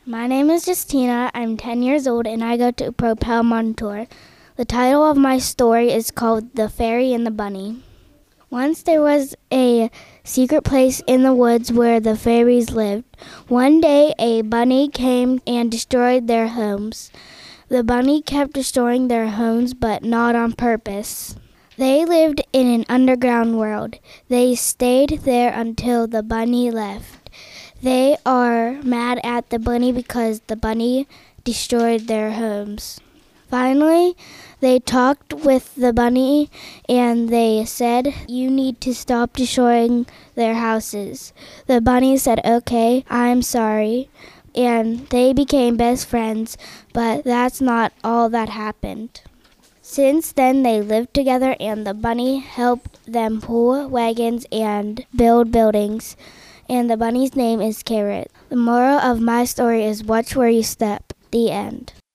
My name is Justina. I'm 10 years old and I go to Propel Montour. The title of my story is called The Fairy and the Bunny. Once there was a secret place in the woods where the fairies lived. One day a bunny came and destroyed their homes. The bunny kept destroying their homes, but not on purpose. They lived in an underground world. They stayed there until the bunny left. They are mad at the bunny because the bunny destroyed their homes. Finally, they talked with the bunny and they said, "You need to stop destroying their houses." The bunny said, "Okay, I'm sorry." And they became best friends, but that's not all that happened. Since then, they lived together and the bunny helped them pull wagons and build buildings. And the bunny's name is Carrot. The moral of my story is watch where you step. The end.